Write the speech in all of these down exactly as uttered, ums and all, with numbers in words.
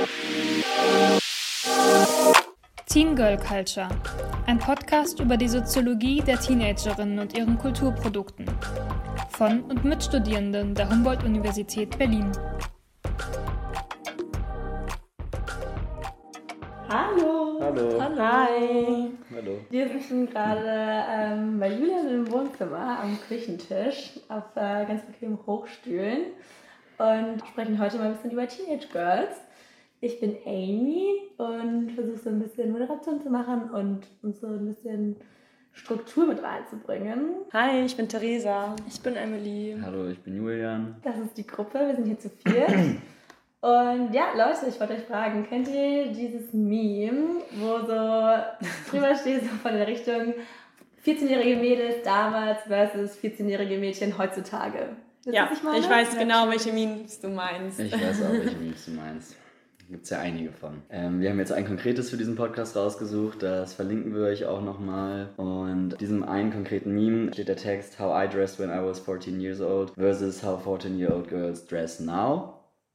Teen Girl Culture, ein Podcast über die Soziologie der Teenagerinnen und ihren Kulturprodukten. Von und mit Studierenden der Humboldt-Universität Berlin. Hallo. Hallo. Hi. Hallo. Wir sitzen gerade ähm, bei Julian im Wohnzimmer am Küchentisch auf äh, ganz bequemen Hochstühlen und sprechen heute mal ein bisschen über Teenage Girls. Ich bin Amy und versuche so ein bisschen Moderation zu machen und uns so ein bisschen Struktur mit reinzubringen. Hi, ich bin Theresa. Ich bin Emily. Hallo, ich bin Julian. Das ist die Gruppe, wir sind hier zu viert. Und ja, Leute, ich wollte euch fragen, kennt ihr dieses Meme, wo so drüber steht, so von der Richtung vierzehnjährige Mädels damals versus vierzehnjährige Mädchen heutzutage? Wisst ja, ich, ich weiß genau, welche Memes du meinst. Ich weiß auch, welche Memes du meinst. Da gibt es ja einige von. Ähm, wir haben jetzt ein konkretes für diesen Podcast rausgesucht, das verlinken wir euch auch nochmal. Und in diesem einen konkreten Meme steht der Text How I dressed when I was fourteen years old versus how fourteen-year-old girls dress now.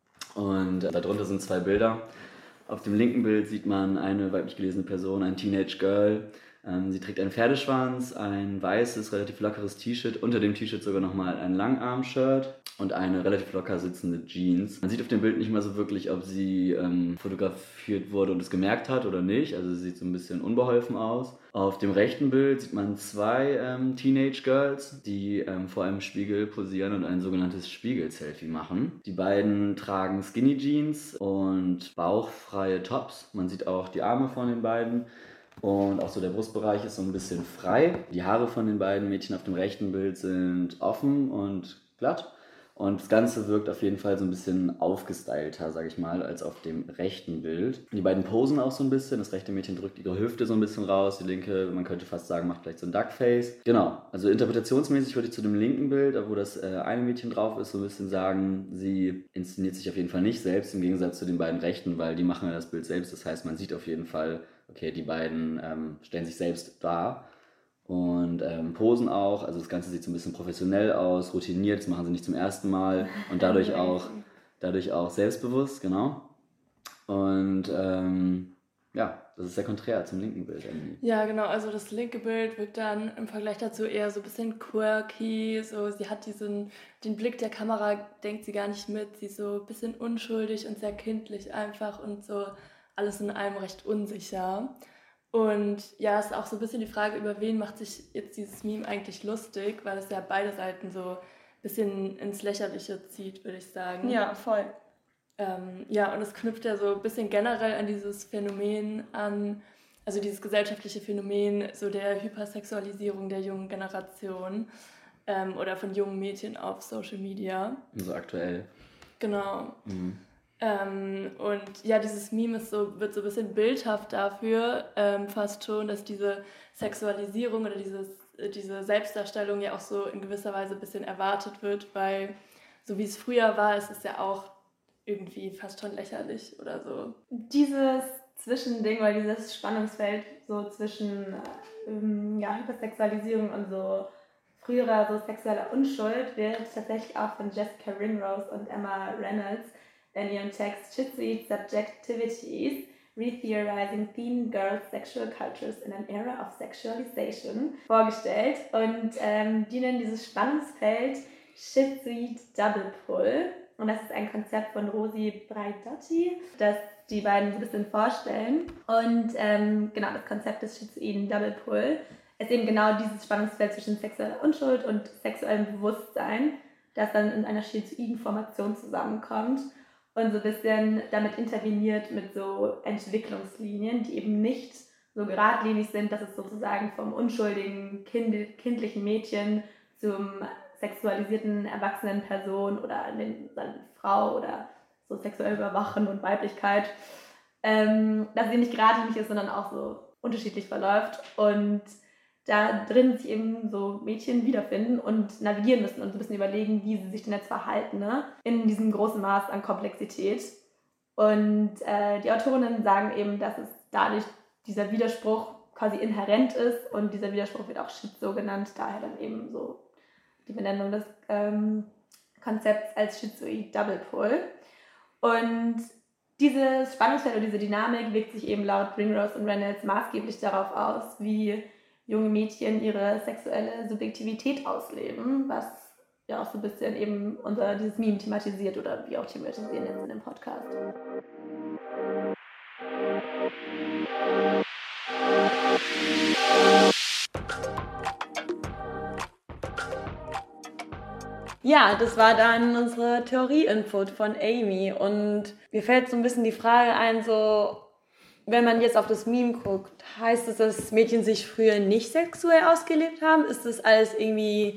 Und darunter sind zwei Bilder. Auf dem linken Bild sieht man eine weiblich gelesene Person, ein Teenage Girl. Sie trägt einen Pferdeschwanz, ein weißes, relativ lockeres T-Shirt, unter dem T-Shirt sogar nochmal ein Langarm-Shirt und eine relativ locker sitzende Jeans. Man sieht auf dem Bild nicht mal so wirklich, ob sie ähm, fotografiert wurde und es gemerkt hat oder nicht. Also sie sieht so ein bisschen unbeholfen aus. Auf dem rechten Bild sieht man zwei ähm, Teenage Girls, die ähm, vor einem Spiegel posieren und ein sogenanntes Spiegel-Selfie machen. Die beiden tragen Skinny Jeans und bauchfreie Tops. Man sieht auch die Arme von den beiden. Und auch so der Brustbereich ist so ein bisschen frei. Die Haare von den beiden Mädchen auf dem rechten Bild sind offen und glatt. Und das Ganze wirkt auf jeden Fall so ein bisschen aufgestylter, sag ich mal, als auf dem rechten Bild. Die beiden posen auch so ein bisschen. Das rechte Mädchen drückt ihre Hüfte so ein bisschen raus. Die linke, man könnte fast sagen, macht vielleicht so ein Duckface. Genau, also interpretationsmäßig würde ich zu dem linken Bild, wo das äh, eine Mädchen drauf ist, so ein bisschen sagen, sie inszeniert sich auf jeden Fall nicht selbst, im Gegensatz zu den beiden rechten, weil die machen ja das Bild selbst. Das heißt, man sieht auf jeden Fall, okay, die beiden ähm, stellen sich selbst dar. Und ähm, posen auch, also das Ganze sieht so ein bisschen professionell aus, routiniert, das machen sie nicht zum ersten Mal und dadurch auch, dadurch auch selbstbewusst, genau. Und ähm, ja, das ist sehr konträr zum linken Bild irgendwie. Ja, genau, also das linke Bild wirkt dann im Vergleich dazu eher so ein bisschen quirky, so sie hat diesen, den Blick der Kamera, denkt sie gar nicht mit, sie ist so ein bisschen unschuldig und sehr kindlich einfach und so alles in allem recht unsicher. Und ja, es ist auch so ein bisschen die Frage, über wen macht sich jetzt dieses Meme eigentlich lustig, weil es ja beide Seiten so ein bisschen ins Lächerliche zieht, würde ich sagen. Ja, voll. Ähm, ja, und es knüpft ja so ein bisschen generell an dieses Phänomen an, also dieses gesellschaftliche Phänomen so der Hypersexualisierung der jungen Generation ähm, oder von jungen Mädchen auf Social Media. So aktuell. Genau. Mhm. Ähm, und ja, dieses Meme ist so, wird so ein bisschen bildhaft dafür, ähm, fast schon, dass diese Sexualisierung oder dieses, diese Selbstdarstellung ja auch so in gewisser Weise ein bisschen erwartet wird, weil so wie es früher war, ist es ja auch irgendwie fast schon lächerlich oder so. Dieses Zwischending oder dieses Spannungsfeld so zwischen ähm, ja, Hypersexualisierung und so früherer so sexueller Unschuld wird tatsächlich auch von Jessica Ringrose und Emma Reynolds in ihrem Text Schizoid Subjectivities, Retheorizing Teen Girls Sexual Cultures in an Era of Sexualization vorgestellt. Und ähm, die nennen dieses Spannungsfeld Schizoid Double Pull. Und das ist ein Konzept von Rosi Braidotti, das die beiden so ein bisschen vorstellen. Und ähm, genau, das Konzept des Schizoiden Double Pull ist eben genau dieses Spannungsfeld zwischen sexueller Unschuld und sexuellem Bewusstsein, das dann in einer schizoiden Formation zusammenkommt. Und so ein bisschen damit interveniert mit so Entwicklungslinien, die eben nicht so geradlinig sind, dass es sozusagen vom unschuldigen, kind, kindlichen Mädchen zum sexualisierten, erwachsenen Person oder den, Frau oder so sexuell überwachen und Weiblichkeit, ähm, dass sie nicht geradlinig ist, sondern auch so unterschiedlich verläuft. Und da drin sich eben so Mädchen wiederfinden und navigieren müssen und so ein bisschen überlegen, wie sie sich denn jetzt verhalten, ne? In diesem großen Maß an Komplexität. Und äh, die Autorinnen sagen eben, dass es dadurch dieser Widerspruch quasi inhärent ist und dieser Widerspruch wird auch Schizo genannt, daher dann eben so die Benennung des ähm, Konzepts als Schizoid Double Pull. Und dieses Spannungsfeld und diese Dynamik wirkt sich eben laut Ringrose und Reynolds maßgeblich darauf aus, wie junge Mädchen ihre sexuelle Subjektivität ausleben, was ja auch so ein bisschen eben unser dieses Meme thematisiert oder wie auch thematisieren jetzt in dem Podcast. Ja, das war dann unsere Theorie-Input von Amy und mir fällt so ein bisschen die Frage ein, so, wenn man jetzt auf das Meme guckt, heißt es, dass Mädchen sich früher nicht sexuell ausgelebt haben? Ist das alles irgendwie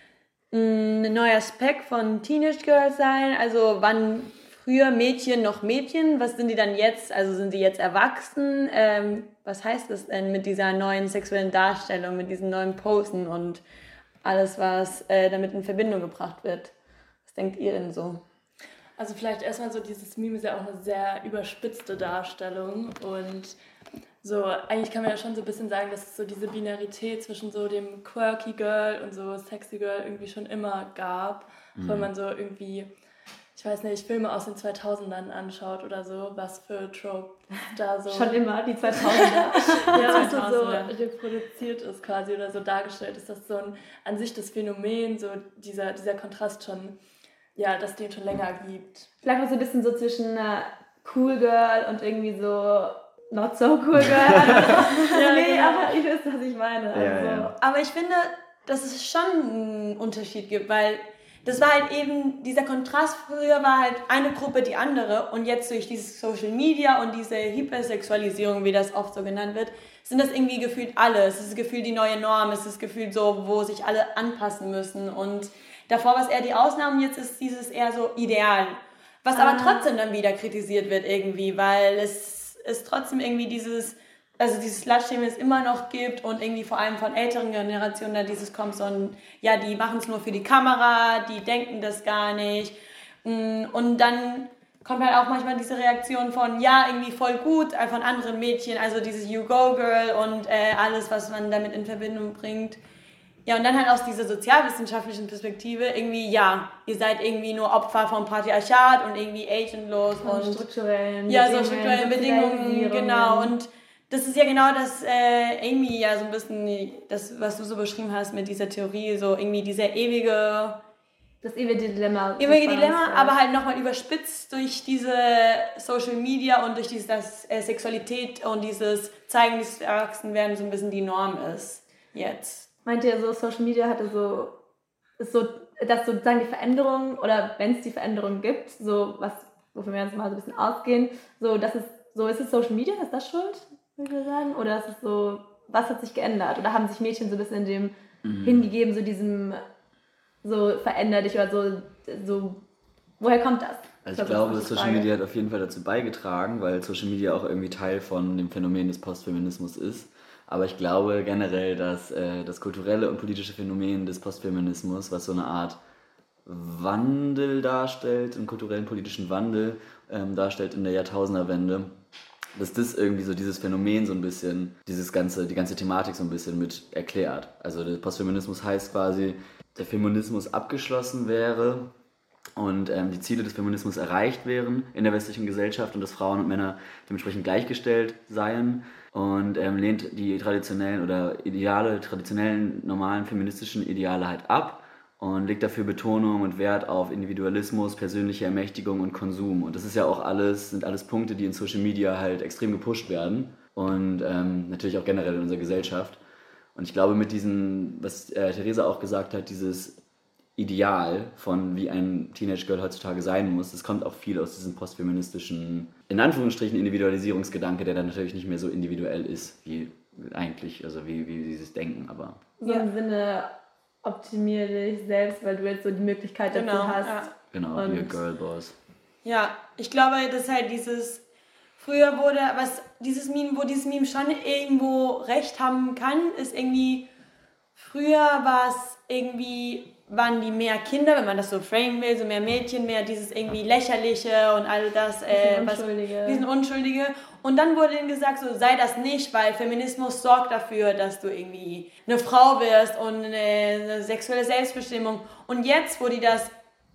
ein neuer Aspekt von Teenage Girls sein? Also wann früher Mädchen noch Mädchen? Was sind die dann jetzt? Also sind die jetzt erwachsen? Ähm, was heißt das denn mit dieser neuen sexuellen Darstellung, mit diesen neuen Posen und alles, was äh, damit in Verbindung gebracht wird? Was denkt ihr denn so? Also vielleicht erstmal so, dieses Meme ist ja auch eine sehr überspitzte Darstellung und so, eigentlich kann man ja schon so ein bisschen sagen, dass es so diese Binarität zwischen so dem quirky Girl und so sexy Girl irgendwie schon immer gab, mhm. wenn man so irgendwie, ich weiß nicht, Filme aus den zweitausendern anschaut oder so, was für Trope da so... Schon immer, die zweitausender. Ja, was so reproduziert ist quasi oder so dargestellt ist, dass so ein, an sich das Phänomen, so dieser, dieser Kontrast schon, ja, dass den schon länger gibt. Vielleicht auch so ein bisschen so zwischen einer Cool Girl und irgendwie so not so cool Girl. Ja, nee, genau. Aber ich weiß, was ich meine. Also. Ja, ja. Aber ich finde, dass es schon einen Unterschied gibt, weil das war halt eben, dieser Kontrast früher war halt eine Gruppe die andere und jetzt durch dieses Social Media und diese Hypersexualisierung, wie das oft so genannt wird, sind das irgendwie gefühlt alle. Es ist gefühlt die neue Norm, es ist gefühlt so, wo sich alle anpassen müssen und davor war es eher die Ausnahmen, jetzt ist dieses eher so Ideal. Was aber trotzdem dann wieder kritisiert wird irgendwie, weil es ist trotzdem irgendwie dieses, also dieses Slut-Shaming es immer noch gibt und irgendwie vor allem von älteren Generationen da dieses kommt so ein, ja, die machen es nur für die Kamera, die denken das gar nicht. Und dann kommt halt auch manchmal diese Reaktion von, ja, irgendwie voll gut, von anderen Mädchen, also dieses You Go Girl und äh, alles, was man damit in Verbindung bringt. Ja, und dann halt aus dieser sozialwissenschaftlichen Perspektive irgendwie, ja, ihr seid irgendwie nur Opfer vom Patriarchat und irgendwie agentlos und, und strukturellen ja, so strukturellen Bedingungen, genau. Und das ist ja genau das, äh, Amy, ja, so ein bisschen, das, was du so beschrieben hast mit dieser Theorie, so irgendwie dieser ewige, das ewige Dilemma. Ewige Dilemma, aber halt nochmal überspitzt durch diese Social Media und durch diese das, äh, Sexualität und dieses Zeigen, dieses Erwachsenwerden so ein bisschen die Norm ist jetzt. Meint ihr so, Social Media hatte so, ist so, dass sozusagen die Veränderung, oder wenn es die Veränderung gibt, so was, wovon wir jetzt mal so ein bisschen ausgehen, so, das ist, so, ist es Social Media, ist das schuld, würde ich sagen? Oder ist es so, was hat sich geändert? Oder haben sich Mädchen so ein bisschen dem mhm. hingegeben, so diesem, so veränder dich oder so, so, woher kommt das? Also ich glaube, Social Media hat auf jeden Fall dazu beigetragen, weil Social Media auch irgendwie Teil von dem Phänomen des Postfeminismus ist. Aber ich glaube generell, dass äh, das kulturelle und politische Phänomen des Postfeminismus, was so eine Art Wandel darstellt, einen kulturellen politischen Wandel ähm, darstellt in der Jahrtausenderwende, dass das irgendwie so dieses Phänomen so ein bisschen, dieses ganze, die ganze Thematik so ein bisschen mit erklärt. Also der Postfeminismus heißt quasi, der Feminismus abgeschlossen wäre und ähm, die Ziele des Feminismus erreicht wären in der westlichen Gesellschaft und dass Frauen und Männer dementsprechend gleichgestellt seien. Und ähm, lehnt die traditionellen oder Ideale, traditionellen, normalen feministischen Ideale halt ab und legt dafür Betonung und Wert auf Individualismus, persönliche Ermächtigung und Konsum. Und das ist ja auch alles, sind alles Punkte, die in Social Media halt extrem gepusht werden und ähm, natürlich auch generell in unserer Gesellschaft. Und ich glaube, mit diesen, was äh, Theresa auch gesagt hat, dieses Ideal von wie ein Teenage Girl heutzutage sein muss, das kommt auch viel aus diesem postfeministischen, in Anführungsstrichen, Individualisierungsgedanke, der dann natürlich nicht mehr so individuell ist, wie eigentlich, also wie, wie sie es denken, aber... So im Sinne, optimiere dich selbst, weil du jetzt so die Möglichkeit dazu genau, hast. Ja. Genau, wie ein Girlboss. Ja, ich glaube, das ist halt dieses, früher wurde, was dieses Meme, wo dieses Meme schon irgendwo recht haben kann, ist irgendwie, früher war es irgendwie... waren die mehr Kinder, wenn man das so framen will, so mehr Mädchen, mehr dieses irgendwie Lächerliche und all das, äh, was, diesen Unschuldige. Und dann wurde ihnen gesagt, so sei das nicht, weil Feminismus sorgt dafür, dass du irgendwie eine Frau wirst und eine, eine sexuelle Selbstbestimmung. Und jetzt, wo die das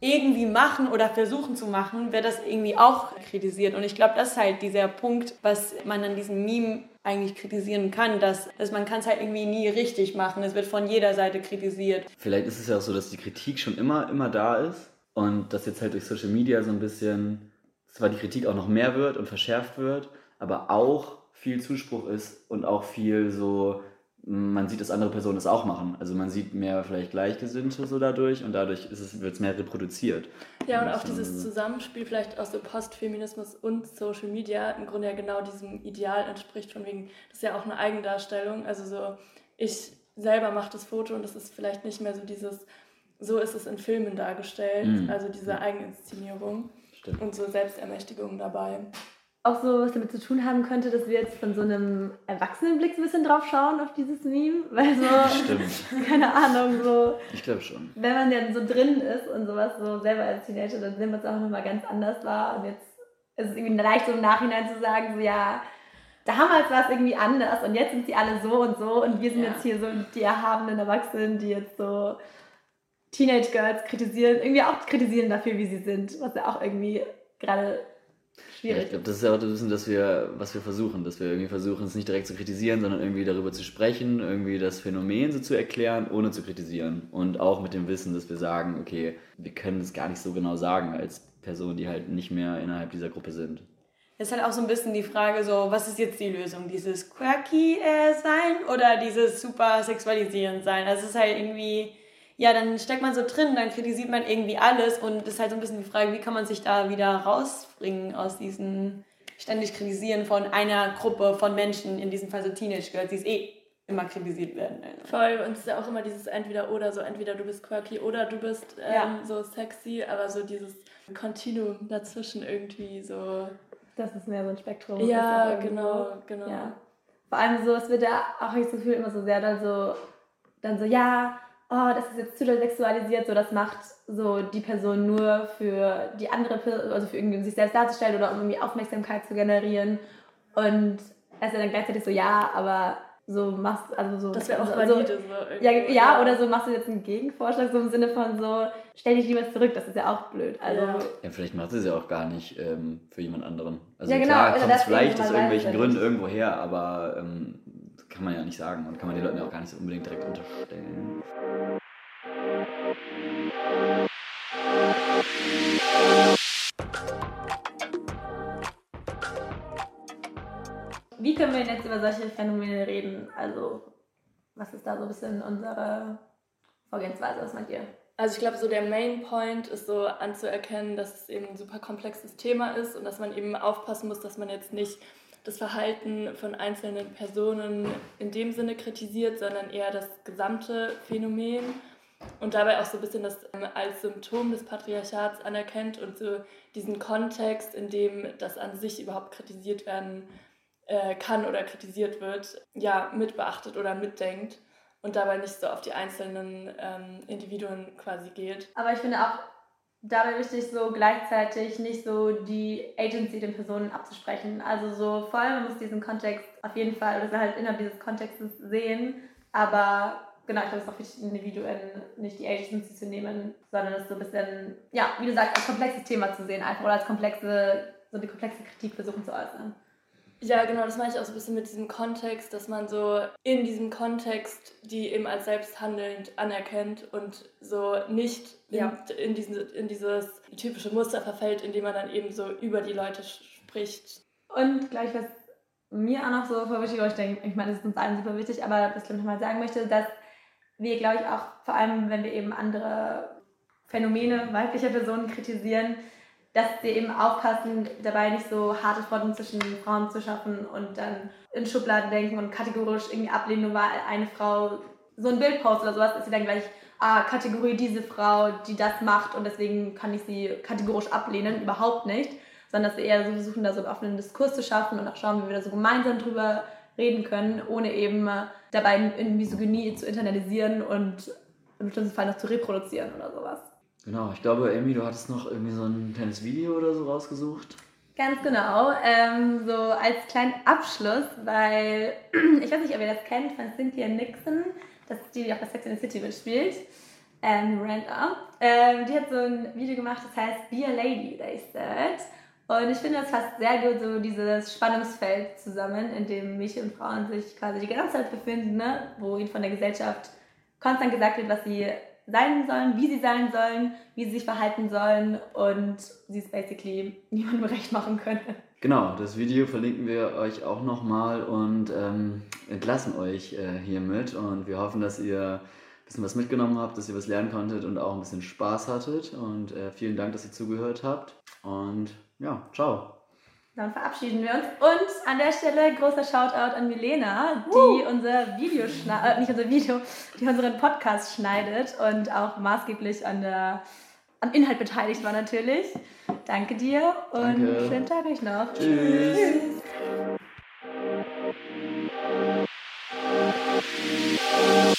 irgendwie machen oder versuchen zu machen, wird das irgendwie auch kritisiert. Und ich glaube, das ist halt dieser Punkt, was man an diesem Meme eigentlich kritisieren kann, dass, dass man kann es halt irgendwie nie richtig machen. Es wird von jeder Seite kritisiert. Vielleicht ist es ja auch so, dass die Kritik schon immer, immer da ist und dass jetzt halt durch Social Media so ein bisschen, zwar die Kritik auch noch mehr wird und verschärft wird, aber auch viel Zuspruch ist und auch viel so, man sieht, dass andere Personen es auch machen. Also man sieht mehr vielleicht Gleichgesinnte so dadurch und dadurch ist es, wird es mehr reproduziert. Ja, und auch dieses Zusammenspiel vielleicht aus so Postfeminismus und Social Media im Grunde ja genau diesem Ideal entspricht, von wegen, das ist ja auch eine Eigendarstellung. Also so, ich selber mache das Foto und das ist vielleicht nicht mehr so dieses, so ist es in Filmen dargestellt, mhm. also diese Eigeninszenierung. Stimmt. Und so Selbstermächtigung dabei. Auch so was damit zu tun haben könnte, dass wir jetzt von so einem Erwachsenenblick so ein bisschen drauf schauen auf dieses Meme, weil so, Stimmt. keine Ahnung, so, ich glaube schon. Wenn man ja so drin ist und sowas so selber als Teenager, dann nimmt man es auch nochmal ganz anders wahr und jetzt ist es irgendwie leicht so im Nachhinein zu sagen, so ja, damals war es irgendwie anders und jetzt sind sie alle so und so und wir sind ja. jetzt hier so die erhabenen Erwachsenen, die jetzt so Teenage Girls kritisieren, irgendwie auch kritisieren dafür, wie sie sind, was ja auch irgendwie gerade schwierig. Ja, ich glaube, das ist ja auch das Wissen, dass wir, was wir versuchen, dass wir irgendwie versuchen, es nicht direkt zu kritisieren, sondern irgendwie darüber zu sprechen, irgendwie das Phänomen so zu erklären, ohne zu kritisieren. Und auch mit dem Wissen, dass wir sagen, okay, wir können es gar nicht so genau sagen als Personen, die halt nicht mehr innerhalb dieser Gruppe sind. Es ist halt auch so ein bisschen die Frage, so, was ist jetzt die Lösung? Dieses quirky äh, sein oder dieses super sexualisieren sein? Also es ist halt irgendwie, ja, dann steckt man so drin, dann kritisiert man irgendwie alles und es ist halt so ein bisschen die Frage, wie kann man sich da wieder rausbringen aus diesem ständig Kritisieren von einer Gruppe von Menschen, in diesem Fall so Teenage Girls, die es eh immer kritisiert werden. Also. Voll, und es ist ja auch immer dieses Entweder-Oder, so entweder du bist quirky oder du bist ähm, ja. so sexy, aber so dieses Kontinuum dazwischen irgendwie so... Das ist mehr so ein Spektrum. Ja, genau, genau. Ja. Vor allem so, es wird ja auch, ich so Gefühl, immer so sehr dann so, dann so, ja, oh, das ist jetzt zu doll sexualisiert, so, das macht so die Person nur für die andere Person, also für irgendwie sich selbst darzustellen oder um irgendwie Aufmerksamkeit zu generieren. Und es ist ja dann gleichzeitig so, ja, aber so machst also so... Das wäre auch also, valide, so ja, ja, oder so machst du jetzt einen Gegenvorschlag, so im Sinne von so, stell dich lieber zurück, das ist ja auch blöd. Also, ja. ja, vielleicht macht es ja auch gar nicht ähm, für jemand anderen. Also ja, genau, klar, kommt es vielleicht aus irgendwelchen weiß, Gründen irgendwo her, aber ähm, kann man ja nicht sagen und kann man den Leuten ja auch gar nicht so unbedingt direkt unterstellen. Wie können wir jetzt über solche Phänomene reden? Also, was ist da so ein bisschen unsere Vorgehensweise? Was meint ihr? Also ich glaube, so der Main Point ist so anzuerkennen, dass es eben ein super komplexes Thema ist und dass man eben aufpassen muss, dass man jetzt nicht das Verhalten von einzelnen Personen in dem Sinne kritisiert, sondern eher das gesamte Phänomen und dabei auch so ein bisschen das als Symptom des Patriarchats anerkennt und so diesen Kontext, in dem das an sich überhaupt kritisiert werden kann oder kritisiert wird, ja, mitbeachtet oder mitdenkt und dabei nicht so auf die einzelnen ähm, Individuen quasi geht. Aber ich finde auch dabei wichtig, so gleichzeitig nicht so die Agency den Personen abzusprechen. Also so, vor allem man muss diesen Kontext auf jeden Fall, oder halt innerhalb dieses Kontextes sehen, aber genau, ich glaube, es ist auch wichtig, Individuen nicht die Agency zu nehmen, sondern es so ein bisschen, ja, wie du sagst, als komplexes Thema zu sehen einfach oder als komplexe, so eine komplexe Kritik versuchen zu äußern. Ja, genau, das meine ich auch so ein bisschen mit diesem Kontext, dass man so in diesem Kontext die eben als selbsthandelnd anerkennt und so nicht in, ja. in, diesen, in dieses typische Muster verfällt, indem man dann eben so über die Leute spricht. Und gleich, was mir auch noch so voll wichtig ist, ich denke, ich meine, das ist uns allen super wichtig, aber was ich nochmal sagen möchte, dass wir, glaube ich, auch vor allem, wenn wir eben andere Phänomene weiblicher Personen kritisieren, dass wir eben aufpassen, dabei nicht so harte Fronten zwischen Frauen zu schaffen und dann in Schubladen denken und kategorisch irgendwie ablehnen, nur weil eine Frau so ein Bild postet oder sowas, ist sie dann gleich, ah, Kategorie diese Frau, die das macht und deswegen kann ich sie kategorisch ablehnen, überhaupt nicht, sondern dass wir eher so versuchen, da so einen offenen Diskurs zu schaffen und auch schauen, wie wir da so gemeinsam drüber reden können, ohne eben dabei in Misogynie zu internalisieren und im bestimmten Fall noch zu reproduzieren oder sowas. Genau, ich glaube, Amy, du hattest noch irgendwie so ein kleines Video oder so rausgesucht. Ganz genau, ähm, so als kleinen Abschluss, weil, ich weiß nicht, ob ihr das kennt, von Cynthia Nixon, das ist die, die auch bei Sex and the City mitspielt. ähm, Miranda. Ähm, die hat so ein Video gemacht, das heißt Be a Lady, they said. Und ich finde, das fasst sehr gut so dieses Spannungsfeld zusammen, in dem Mädchen und Frauen sich quasi die ganze Zeit befinden, ne? Wo ihnen von der Gesellschaft konstant gesagt wird, was sie sein sollen, wie sie sein sollen, wie sie sich verhalten sollen und sie es basically niemandem recht machen können. Genau, das Video verlinken wir euch auch nochmal und ähm, entlassen euch äh, hiermit und wir hoffen, dass ihr ein bisschen was mitgenommen habt, dass ihr was lernen konntet und auch ein bisschen Spaß hattet und äh, vielen Dank, dass ihr zugehört habt und ja, ciao. Dann verabschieden wir uns und an der Stelle großer Shoutout an Milena, die uh. unser Video schneidet, äh, nicht unser Video, die unseren Podcast schneidet und auch maßgeblich an der am Inhalt beteiligt war natürlich. Danke dir und Danke. Schönen Tag euch noch. Tschüss. Tschüss.